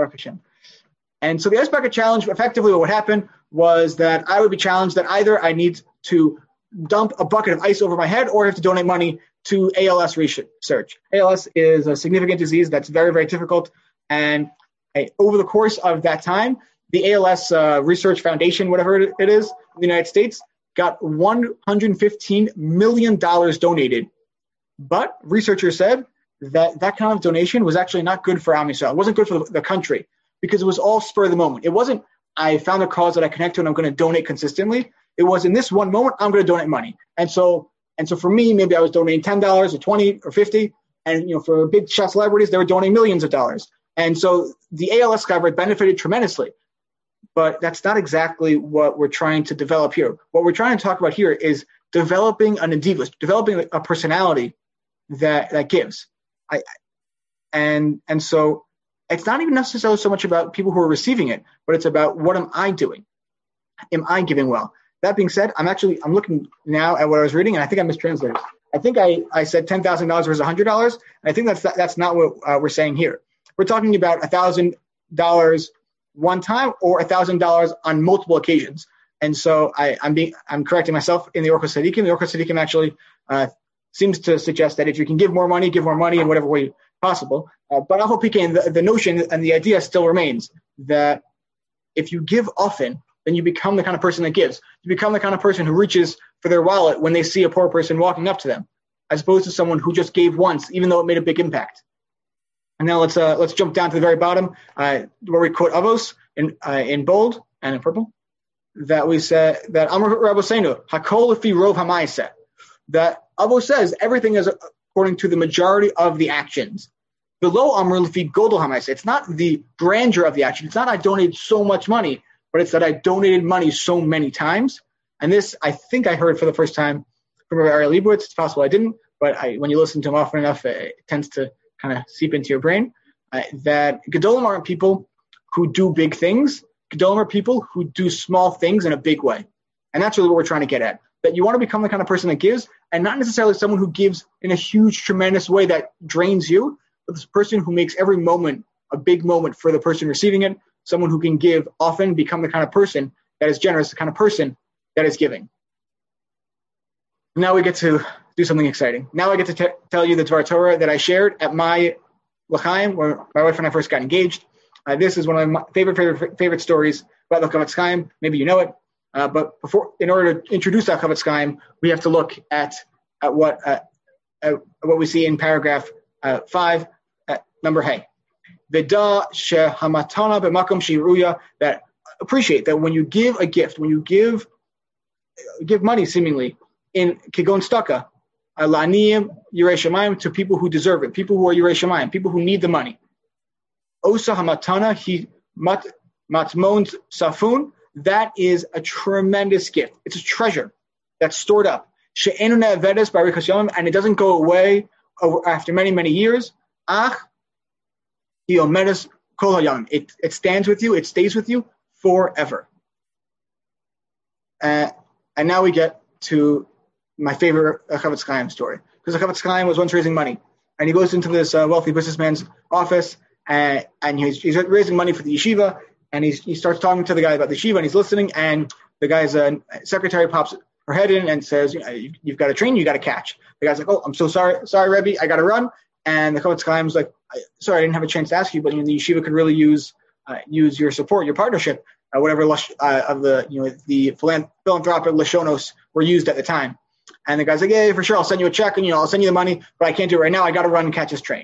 And so the Ice Bucket Challenge, effectively what happened was that I would be challenged that either I need to dump a bucket of ice over my head or I have to donate money to A L S research. A L S is a significant disease that's very, very difficult. And uh, over the course of that time, the A L S uh, Research Foundation, whatever it is, in the United States, got one hundred fifteen million dollars donated. But researchers said that that kind of donation was actually not good for Am Yisrael. It wasn't good for the, the country because it was all spur of the moment. It wasn't, I found a cause that I connect to and I'm going to donate consistently. It was in this one moment, I'm going to donate money. And so And so for me, maybe I was donating ten dollars or twenty dollars or fifty dollars. And, you know, for big shot celebrities, they were donating millions of dollars. And so the A L S coverage benefited tremendously. But that's not exactly what we're trying to develop here. What we're trying to talk about here is developing an individual, developing a personality that that gives. I, and and so it's not even necessarily so much about people who are receiving it, but it's about what am I doing? Am I giving well? That being said, I'm actually I'm looking now at what I was reading, and I think I mistranslated. I think I, I said ten thousand dollars versus one hundred dollars, and I think that's that's not what uh, we're saying here. We're talking about one thousand dollars one time or one thousand dollars on multiple occasions. And so I, I'm being I'm correcting myself in the Orchos Tzadikim. The Orchos Tzadikim actually uh, seems to suggest that if you can give more money, give more money in whatever way possible. Uh, but Al P K, the, the notion and the idea still remains that if you give often, then you become the kind of person that gives. You become the kind of person who reaches for their wallet when they see a poor person walking up to them, as opposed to someone who just gave once, even though it made a big impact. And now let's uh, let's jump down to the very bottom, uh, where we quote Avos in uh, in bold and in purple, that we said that Amar Rabbeinu Hakol Lefi Rov Hamaaseh, that Avos says everything is according to the majority of the actions. Below Amar Lefi Godol Hamaaseh, it's not the grandeur of the action. It's not I donated so much money, but it's that I donated money so many times. And this, I think I heard for the first time from Rabbi Ariel Leibowitz. It's possible I didn't, but I, when you listen to him often enough, it tends to kind of seep into your brain, uh, that Gedolim aren't people who do big things. Gedolim are people who do small things in a big way. And that's really what we're trying to get at, that you want to become the kind of person that gives, and not necessarily someone who gives in a huge, tremendous way that drains you, but this person who makes every moment a big moment for the person receiving it, someone who can give often, become the kind of person that is generous, the kind of person that is giving. Now we get to do something exciting. Now I get to t- tell you the Dvar Torah that I shared at my L'chaim, where my wife and I first got engaged. Uh, this is one of my favorite, favorite, favorite stories about the Chavetz Chaim. Maybe you know it. Uh, but before, in order to introduce the Chavetz Chaim, we have to look at, at what uh, at what we see in paragraph uh, five, uh, number Hey. Veda shehamatana b'makom shiruya, that appreciate that when you give a gift, when you give give money seemingly in kigon staka, Laniyim Yirei Shamayim, to people who deserve it, people who are Yirei Shamayim, people who need the money. Osa hamatana hi mat matmon safun, that is a tremendous gift. It's a treasure that's stored up. She'enu ne'avedes b'arikas yomim, and it doesn't go away over, after many many years. Ach hi omedes kol hayamim, it it stands with you, it stays with you forever. Uh, and now we get to my favorite uh, Chavetz Chaim story. Because the Chavetz Chaim was once raising money. And he goes into this uh, wealthy businessman's office, and, and he's, he's raising money for the yeshiva, and he's, he starts talking to the guy about the yeshiva, and he's listening, and the guy's uh, secretary pops her head in and says, you know, you, you've got to train, you got to catch. The guy's like, oh, I'm so sorry, sorry, Rebbe, I got to run. And the Chavetz Chaim's like, sorry, I didn't have a chance to ask you, but you know, the yeshiva could really use uh, use your support, your partnership, uh, whatever uh, of the you know the philanthropic Lashonos were used at the time. And the guy's like, yeah, for sure, I'll send you a check, and you know, I'll send you the money, but I can't do it right now. I got to run and catch this train.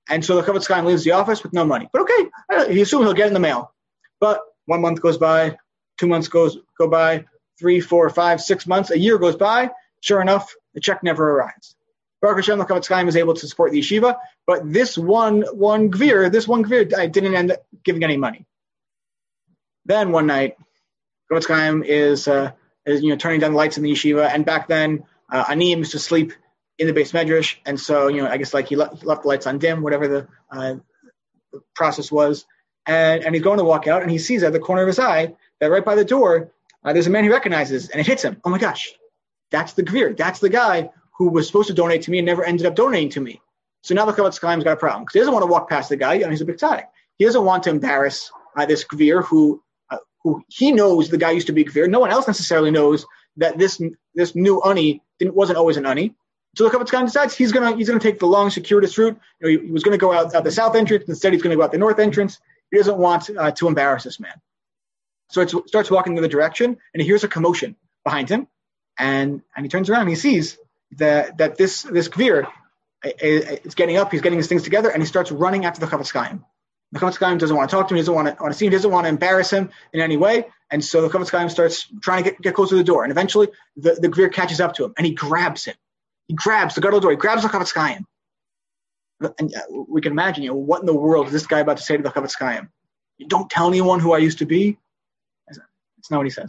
And so the Chofetz Chaim leaves the office with no money. But okay, uh, he assumes he'll get it in the mail. But one month goes by, two months goes go by, three, four, five, six months, a year goes by. Sure enough, the check never arrives. Baruch Hashem, the Chofetz Chaim is able to support the yeshiva, but this one one gvir, this one gvir didn't end up giving any money. Then one night, Chofetz Chaim is, uh, is you know turning down the lights in the yeshiva, and back then, uh, Aniyim used to sleep in the base medrash, and so you know I guess like he left, he left the lights on dim, whatever the, uh, the process was, and and he's going to walk out, and he sees at the corner of his eye that right by the door uh, there's a man he recognizes, and it hits him. Oh my gosh, that's the gvir, that's the guy who was supposed to donate to me and never ended up donating to me. So now the Chofetz Chaim's got a problem because he doesn't want to walk past the guy, and he's a big tzaddik. He doesn't want to embarrass uh, this gvir who uh, who he knows the guy used to be gvir. No one else necessarily knows that this this new ani didn't wasn't always an ani. So the Chofetz Chaim decides he's gonna he's gonna take the long, circuitous route. You know, he, he was gonna go out, out the south entrance. Instead, he's gonna go out the north entrance. He doesn't want uh, to embarrass this man. So it starts walking in the direction, and he hears a commotion behind him, and and he turns around and he sees that that this this gvir is getting up. He's getting his things together, and he starts running after the Chofetz Chaim. The Chofetz Chaim doesn't want to talk to him. He doesn't want to, want to see him. He doesn't want to embarrass him in any way. And so the Chofetz Chaim starts trying to get, get close to the door, and eventually the, the gvir catches up to him, and he grabs him. He grabs the gadol door. He grabs the Chofetz Chaim. And we can imagine, you know, what in the world is this guy about to say to the Chofetz Chaim? You don't tell anyone who I used to be. That's not what he says.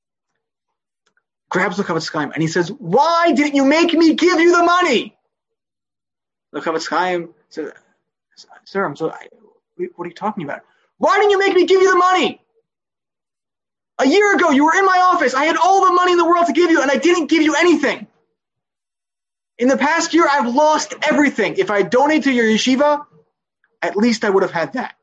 Grabs the Chofetz Chaim and he says, "Why didn't you make me give you the money?" The Chofetz Chaim says, "Sir, I'm so. I, what are you talking about? Why didn't you make me give you the money? A year ago, you were in my office. I had all the money in the world to give you, and I didn't give you anything. In the past year, I've lost everything. If I donate to your yeshiva, at least I would have had that."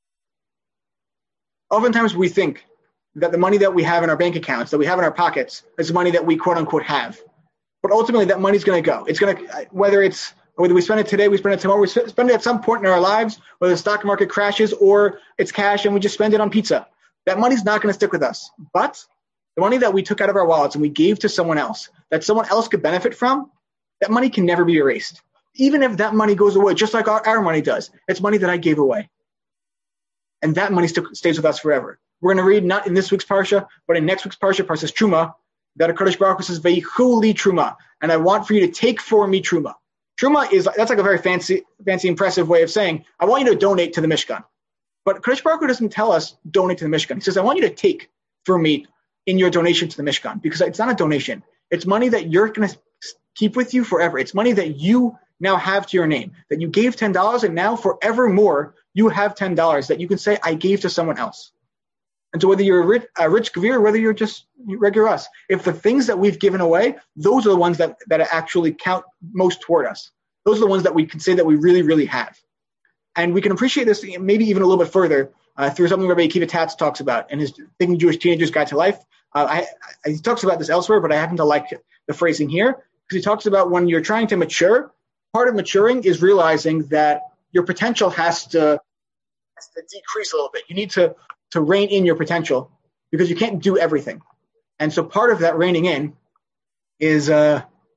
Oftentimes we think that the money that we have in our bank accounts, that we have in our pockets, is money that we quote unquote have. But ultimately that money's going to go. It's going to, whether it's, whether we spend it today, we spend it tomorrow, we spend it at some point in our lives, whether the stock market crashes or it's cash and we just spend it on pizza. That money's not going to stick with us. But the money that we took out of our wallets and we gave to someone else, that someone else could benefit from, that money can never be erased. Even if that money goes away, just like our, our money does, it's money that I gave away. And that money st- stays with us forever. We're going to read not in this week's parsha, but in next week's parsha, Parshas Truma, that HaKadosh Baruch Hu says, "Veichu li truma," and I want for you to take for me truma. Truma is, that's like a very fancy, fancy, impressive way of saying, I want you to donate to the Mishkan. But HaKadosh Baruch Hu doesn't tell us donate to the Mishkan. He says, I want you to take for me in your donation to the Mishkan, because it's not a donation. It's money that you're going to keep with you forever. It's money that you now have to your name, that you gave ten dollars, and now forevermore you have ten dollars that you can say, I gave to someone else. And so whether you're a rich, a rich gvir, whether you're just regular us, if the things that we've given away, those are the ones that, that actually count most toward us. Those are the ones that we can say that we really, really have. And we can appreciate this maybe even a little bit further uh, through something Rabbi Akiva Tatz talks about in his Thinking Jewish Teenagers Guide to Life. Uh, I, I, he talks about this elsewhere, but I happen to like the phrasing here, because he talks about when you're trying to mature, part of maturing is realizing that your potential has to, has to decrease a little bit. You need to to rein in your potential because you can't do everything. And so part of that reining in is uh,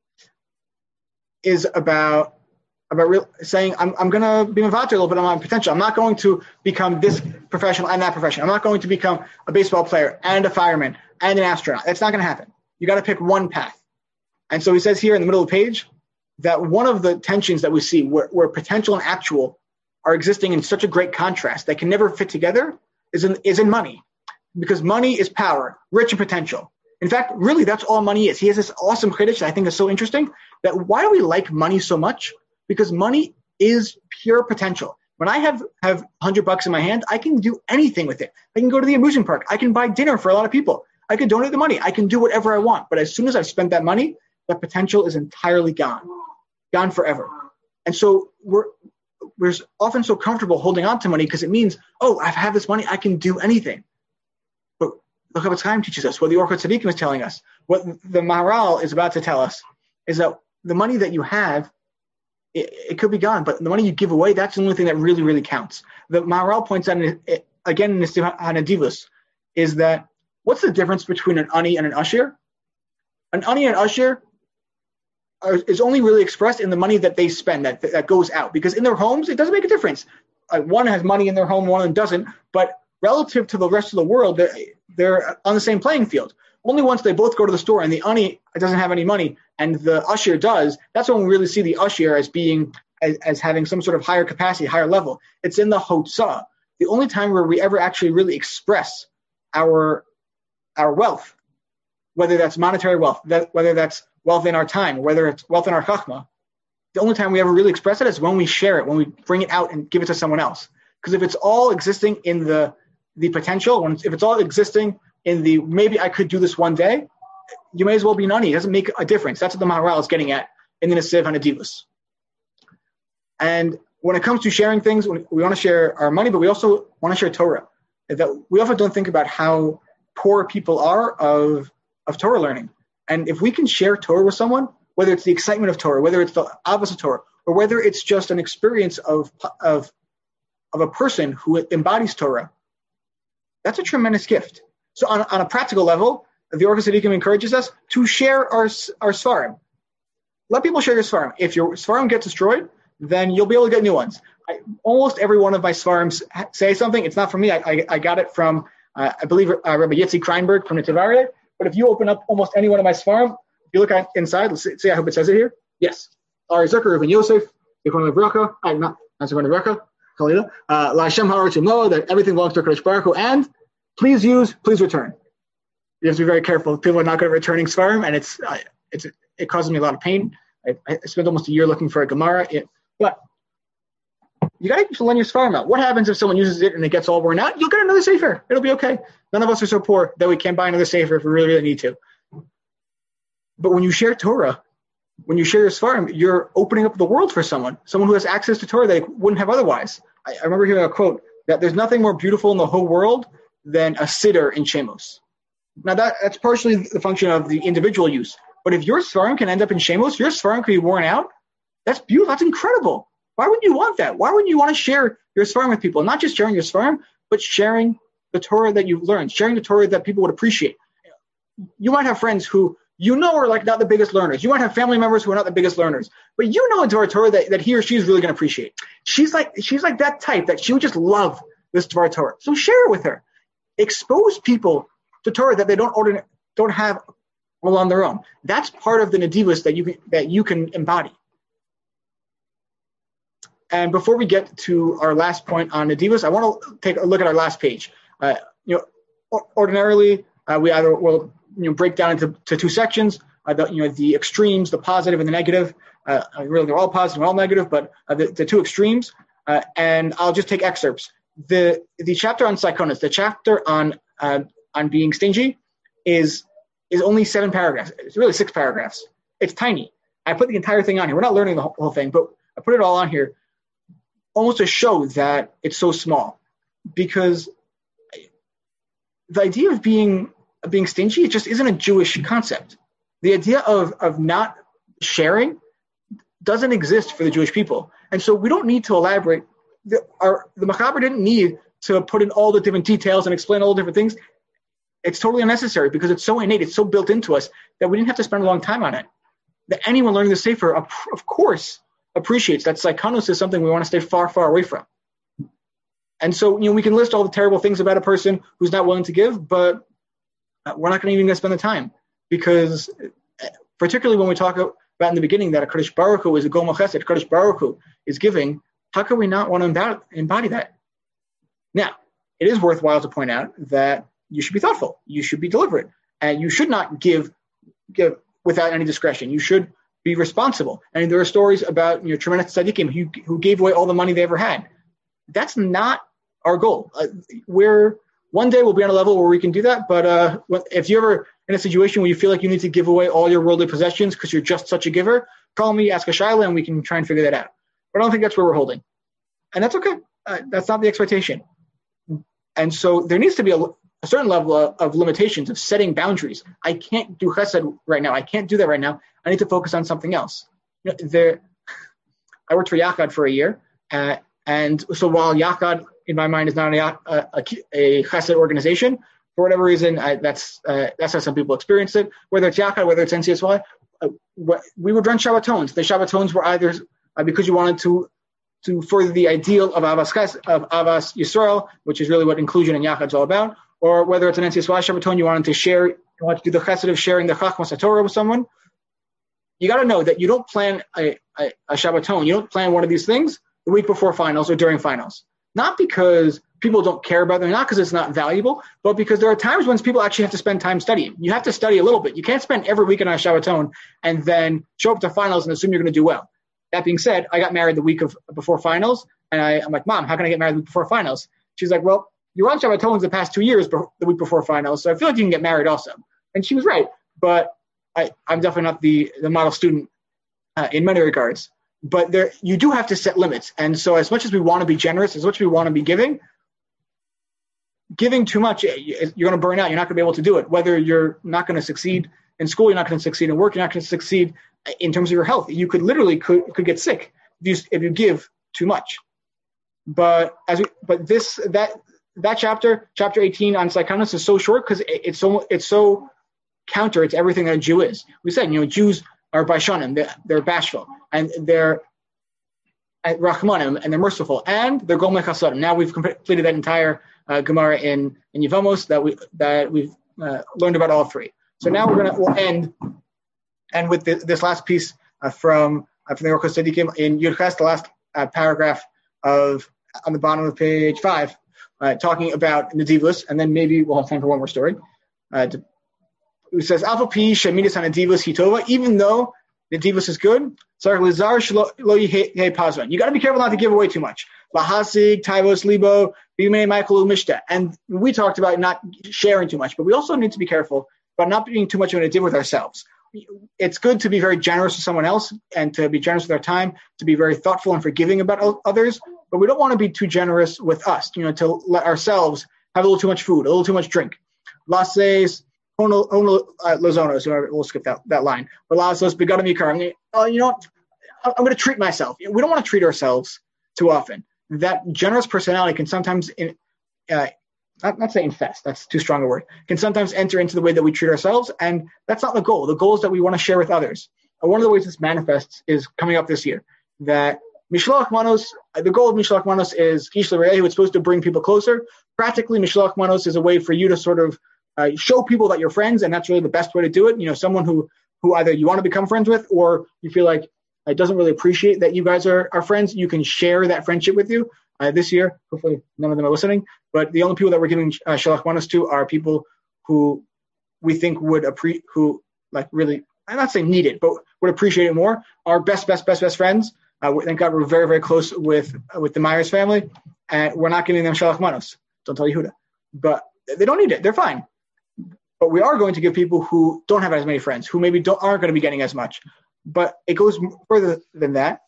is about about real, saying, I'm, I'm going to be mavater a little bit on my potential. I'm not going to become this professional and that professional. I'm not going to become a baseball player and a fireman and an astronaut. That's not going to happen. You got to pick one path. And so he says here in the middle of the page that one of the tensions that we see where, where potential and actual are existing in such a great contrast that can never fit together is in, is in money, because money is power, rich and potential. In fact, really, that's all money is. He has this awesome chiddush that I think is so interesting, that why do we like money so much? Because money is pure potential. When I have, have one hundred bucks in my hand, I can do anything with it. I can go to the amusement park. I can buy dinner for a lot of people. I can donate the money. I can do whatever I want. But as soon as I've spent that money, that potential is entirely gone, gone forever. And so we're we're often so comfortable holding on to money because it means, oh, I have this money, I can do anything. But look how time teaches us, what the Orchot Tzaddikim is telling us, what the Maharal is about to tell us, is that the money that you have, it, it could be gone, but the money you give away, that's the only thing that really, really counts. The Maharal points out, in, it, again in the Hanadivus, is that what's the difference between an ani and an ashir? An ani and an ashir, are, is only really expressed in the money that they spend, that that goes out. Because in their homes, it doesn't make a difference. Uh, one has money in their home, one of them doesn't. But relative to the rest of the world, they're, they're on the same playing field. Only once they both go to the store and the ani doesn't have any money and the usher does, that's when we really see the usher as being as, as having some sort of higher capacity, higher level. It's in the hotzah, the only time where we ever actually really express our our wealth, whether that's monetary wealth, that, whether that's wealth in our time, whether it's wealth in our chachma. The only time we ever really express it is when we share it, when we bring it out and give it to someone else. Because if it's all existing in the the potential, when it's, if it's all existing in the maybe I could do this one day, you may as well be nani. It doesn't make a difference. That's what the Maharal is getting at in the Nesiv HaNedivus. And when it comes to sharing things, we want to share our money, but we also want to share Torah. That we often don't think about how poor people are of, of Torah learning. And if we can share Torah with someone, whether it's the excitement of Torah, whether it's the avos of Torah, or whether it's just an experience of, of, of a person who embodies Torah, that's a tremendous gift. So on, on a practical level, the Orchos Tzaddikim encourages us to share our our Sfarim. Let people share your Sfarim. If your Sfarim gets destroyed, then you'll be able to get new ones. I, almost every one of my Sfarim say something. It's not from me. I, I, I got it from, uh, I believe, uh, Rabbi Yitzi Kreinberg from the Tevareh. But if you open up almost any one of my Sfarim, if you look at inside, let's see, see, I hope it says it here. Yes. Ari Zucker, Rabbi Yosef, Yekon Levraka, I'm not, not Yekon Levraka, Khalila, uh, La Hashem Ha'aretz Yimloah, that everything belongs to HaKadosh Baruch Hu, and please use, please return. You have to be very careful. People are not good at returning Sfarim, and it's uh, it's it causes me a lot of pain. I, I spent almost a year looking for a Gemara, it, but you got to lend your Sfarim out. What happens if someone uses it and it gets all worn out? You'll get another Sefer. It'll be okay. None of us are so poor that we can't buy another Sefer if we really, really need to. But when you share Torah, when you share your Sfarim, you're opening up the world for someone, someone who has access to Torah that they wouldn't have otherwise. I, I remember hearing a quote that there's nothing more beautiful in the whole world than a siddur in Shemos. Now, that, that's partially the function of the individual use. But if your Sfarim can end up in Shemos, your Sfarim can be worn out, that's beautiful. That's incredible. Why wouldn't you want that? Why wouldn't you want to share your Sfarim with people? Not just sharing your Sfarim, but sharing the Torah that you've learned, sharing the Torah that people would appreciate. You might have friends who you know are like not the biggest learners. You might have family members who are not the biggest learners. But you know in Dvar Torah that, that he or she is really going to appreciate. She's like she's like that type that she would just love this Dvar Torah. So share it with her. Expose people to Torah that they don't ordinary, don't have all on their own. That's part of the Nedivus that you can, that you can embody. And before we get to our last point on Nedivus, I want to take a look at our last page. Uh, you know, ordinarily uh, we either will you know break down into to two sections. Uh, the, you know, the extremes, the positive and the negative. Uh, really, they're all positive and all negative, but uh, the, the two extremes. Uh, and I'll just take excerpts. The the chapter on Saikonis, the chapter on uh, on being stingy, is is only seven paragraphs. It's really six paragraphs. It's tiny. I put the entire thing on here. We're not learning the whole, whole thing, but I put it all on here almost to show that it's so small. Because the idea of being of being stingy, it just isn't a Jewish concept. The idea of, of not sharing doesn't exist for the Jewish people. And so we don't need to elaborate. The, our, the Machaber didn't need to put in all the different details and explain all the different things. It's totally unnecessary because it's so innate, it's so built into us that we didn't have to spend a long time on it. That anyone learning the Sefer, of, of course, appreciates that Saikonos is something we want to stay far, far away from. And so, you know, we can list all the terrible things about a person who's not willing to give, but we're not going to even spend the time. Because particularly when we talk about in the beginning that a Kadosh Baruch Hu is a Gomel Chesed, Kadosh Baruch Hu is giving, how can we not want to embody that? Now, it is worthwhile to point out that you should be thoughtful. You should be deliberate. And you should not give give without any discretion. You should be responsible. And there are stories about you know, tremendous tzaddikim who, who gave away all the money they ever had. That's not our goal. Uh, we're one day we'll be on a level where we can do that. But uh, if you're ever in a situation where you feel like you need to give away all your worldly possessions because you're just such a giver, call me, ask a Shaila, and we can try and figure that out. But I don't think that's where we're holding. And that's okay. Uh, that's not the expectation. And so there needs to be a, a certain level of, of limitations, of setting boundaries. I can't do chesed right now. I can't do that right now. I need to focus on something else. You know, there, I worked for Yachad for a year. Uh, and so while Yachad, in my mind, is not a, a, a chesed organization, for whatever reason, I, that's uh, that's how some people experience it. Whether it's Yachad, whether it's N C S Y, uh, we would run Shabbatones. The Shabbatones were either uh, because you wanted to to further the ideal of Avas Ches, of Avas Yisrael, which is really what inclusion and Yachad is all about, or whether it's an N C S Y Shabbaton, you wanted to share, you want to do the chesed of sharing the Chachmas HaTorah with someone. You got to know that you don't plan a, a, a Shabbaton, you don't plan one of these things the week before finals or during finals. Not because people don't care about them, not because it's not valuable, but because there are times when people actually have to spend time studying. You have to study a little bit. You can't spend every weekend on a Shabbaton and then show up to finals and assume you're going to do well. That being said, I got married the week of before finals, and I, I'm like, Mom, how can I get married the week before finals? She's like, well, you're on Shabbatons the past two years, the week before finals, so I feel like you can get married also. And she was right, but I, I'm definitely not the, the model student uh, in many regards. But there, you do have to set limits. And so as much as we want to be generous, as much as we want to be giving, giving too much, you're going to burn out. You're not going to be able to do it. Whether you're not going to succeed in school, you're not going to succeed in work, you're not going to succeed in terms of your health. You could literally could, could get sick if you, if you give too much. But as we, but this that that chapter, chapter eighteen on psychoanalysis is so short because it, it's so it's so counter. It's everything that a Jew is. We said, you know, Jews are baishanim, they're, they're bashful, and they're rachmanim, and they're merciful, and they're gomei chasadim. Now we've completed that entire uh, Gemara in in Yevamos that we that we've uh, learned about all three. So now we're gonna we'll end and with this, this last piece uh, from uh, from the Orchos Tzadikim in Yud Ches, the last uh, paragraph of on the bottom of page five, uh, talking about Nedivus, and then maybe we'll have time for one more story. Uh, to, it says Alpha P Shemidas on Nedivus Hitova, even though Nedivus is good, you got to be careful not to give away too much. Lahasig, Taivos, Libo, Bimei, Michael, Mishta. And we talked about not sharing too much, but we also need to be careful about not being too much of a Nediv with ourselves. It's good to be very generous with someone else and to be generous with our time, to be very thoughtful and forgiving about others, but we don't want to be too generous with us, you know, to let ourselves have a little too much food, a little too much drink. Lases, Ono Lozonos, we'll skip that, that line. But Lasos, Begadim Yikar, oh, you know, I'm going to treat myself. We don't want to treat ourselves too often. That generous personality can sometimes, in, uh, not, not say infest, that's too strong a word, can sometimes enter into the way that we treat ourselves, and that's not the goal. The goal is that we want to share with others. And one of the ways this manifests is coming up this year, that Mishloach Manos, the goal of Mishloach Manos is Ish L'Re'ehu, it's supposed to bring people closer. Practically, Mishloach Manos is a way for you to sort of uh, show people that you're friends, and that's really the best way to do it. You know, someone who, who either you want to become friends with, or you feel like it doesn't really appreciate that you guys are, are friends, you can share that friendship with you. Uh, this year, hopefully none of them are listening, but the only people that we're giving uh, Shalach Manos to are people who we think would appre- who like really, I'm not saying need it, but would appreciate it more. Our best, best, best, best friends. Uh, thank God we're very, very close with uh, with the Myers family, and we're not giving them Shalach Manos. Don't tell Yehuda, but they don't need it. They're fine. But we are going to give people who don't have as many friends, who maybe don't, aren't going to be getting as much. But it goes further than that.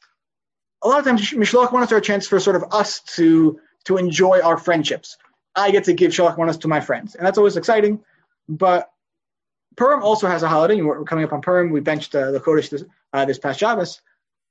A lot of times, Mishloach Manos are a chance for sort of us to to enjoy our friendships. I get to give Shalach Manos to my friends, and that's always exciting. But Purim also has a holiday. We're coming up on Purim. We benched uh, the Kodesh this, uh, this past Shabbos.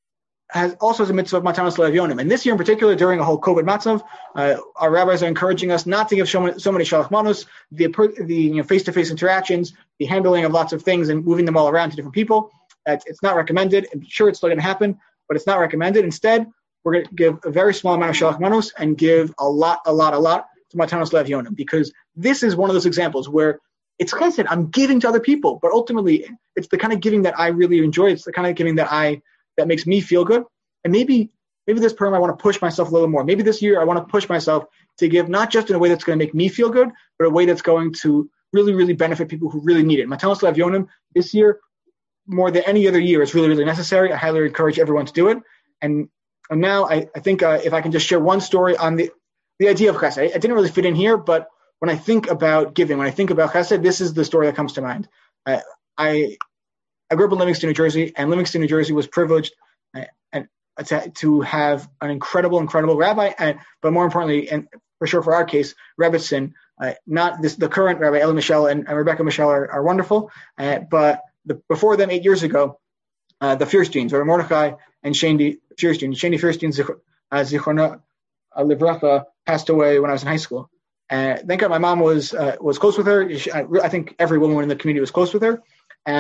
Has also has a mitzvah of Matanos Le'Avyonim. And this year in particular, during a whole COVID matzav, uh, our rabbis are encouraging us not to give so many, so many Shalach Manos. The, the you know, face-to-face interactions, the handling of lots of things and moving them all around to different people, uh, it's not recommended. I'm sure it's still going to happen, but it's not recommended. Instead, we're going to give a very small amount of Shalach Manos and give a lot, a lot, a lot to Matanos Le'Avyonim, because this is one of those examples where it's chesed. I'm giving to other people, but ultimately it's the kind of giving that I really enjoy. It's the kind of giving that I that makes me feel good. And maybe maybe this Purim I want to push myself a little more. Maybe this year I want to push myself to give not just in a way that's going to make me feel good, but a way that's going to really, really benefit people who really need it. Matanos Le'Avyonim this year, more than any other year, is really, really necessary. I highly encourage everyone to do it. And, and now I, I think uh, if I can just share one story on the, the idea of chesed. It didn't really fit in here, but when I think about giving, when I think about chesed, this is the story that comes to mind. Uh, I I grew up in Livingston, New Jersey, and Livingston, New Jersey was privileged uh, and to, to have an incredible, incredible rabbi, and but more importantly, and for sure for our case, Rebbetzin, uh, not this the current rabbi, Eli Michel and, and Rebecca Michel are, are wonderful, uh, but the, before them, eight years ago, uh, the Fiersteins, or Mordechai and Shandi Fierstein, Shandi Fierstein, uh, Zichrono uh, Livracha, passed away when I was in high school. And thank God my mom was uh, was close with her. She, I, I think every woman in the community was close with her. And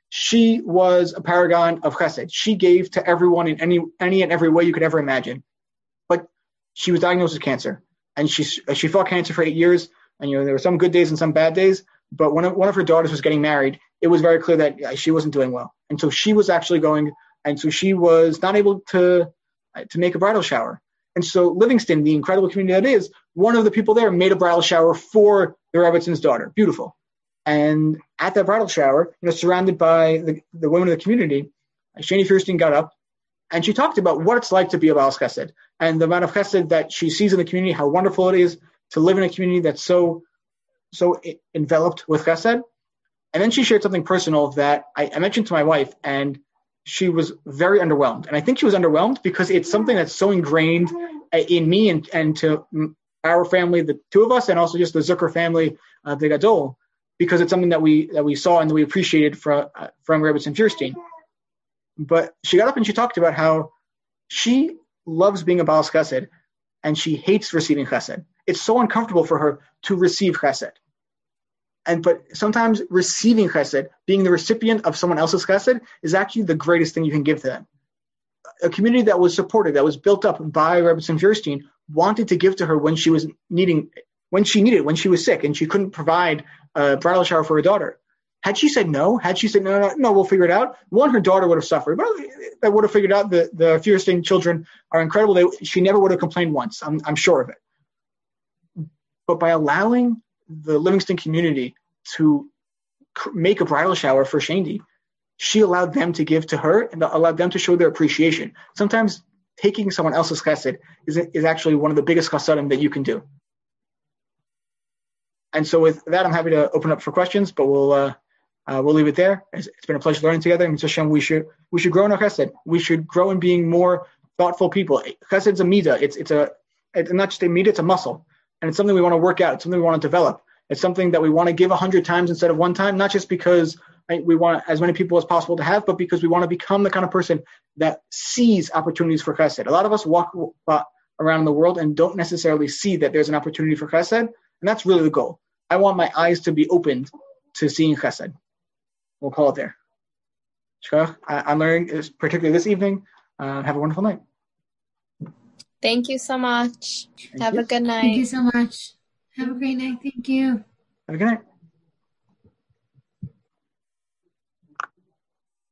She was a paragon of chesed. She gave to everyone in any any and every way you could ever imagine. But she was diagnosed with cancer, and she she fought cancer for eight years. And you know there were some good days and some bad days. But when one of her daughters was getting married, it was very clear that she wasn't doing well, and so she was actually going, and so she was not able to to make a bridal shower. And so Livingston, the incredible community that is, one of the people there made a bridal shower for the Rebbitzins' daughter. Beautiful. And at that bridal shower, you know, surrounded by the, the women of the community, Shani Fierstein got up and she talked about what it's like to be a Baal Chesed and the amount of Chesed that she sees in the community, how wonderful it is to live in a community that's so so enveloped with Chesed. And then she shared something personal that I, I mentioned to my wife, and she was very underwhelmed. And I think she was underwhelmed because it's something that's so ingrained in me and, and to our family, the two of us, and also just the Zucker family, uh, the Gadol, because it's something that we that we saw and that we appreciated from uh, from Rebbitzin Fierstein. But she got up and she talked about how she loves being a Baal Chesed and she hates receiving Chesed. It's so uncomfortable for her to receive Chesed. And but sometimes receiving Chesed, being the recipient of someone else's Chesed, is actually the greatest thing you can give to them. A community that was supported, that was built up by Rebbitzin Fierstein, wanted to give to her when she was needing, when she needed, when she was sick and she couldn't provide a bridal shower for her daughter. Had she said no, had she said no, no, no, we'll figure it out, one, her daughter would have suffered, but they would have figured out the, the Fierstein children are incredible. They, she never would have complained once. I'm, I'm sure of it. But by allowing the Livingston community to make a bridal shower for Shandi, she allowed them to give to her and allowed them to show their appreciation. Sometimes taking someone else's chesed is, is actually one of the biggest chasadim that you can do. And so with that, I'm happy to open up for questions, but we'll uh, uh, we'll leave it there. It's, it's been a pleasure learning together. And Hashem, we should we should grow in our chesed. We should grow in being more thoughtful people. Chesed's a midah. It's it's a it's not just a midah. It's a muscle, and it's something we want to work out. It's something we want to develop. It's something that we want to give a hundred times instead of one time, not just because right, we want as many people as possible to have, but because we want to become the kind of person that sees opportunities for chesed. A lot of us walk around the world and don't necessarily see that there's an opportunity for chesed, and that's really the goal. I want my eyes to be opened to seeing chesed. We'll call it there. Shkach, I'm learning, particularly this evening. Uh, have a wonderful night. Thank you so much. Thank have you. a good night. Thank you so much. Have a great night. Thank you. Have a good night.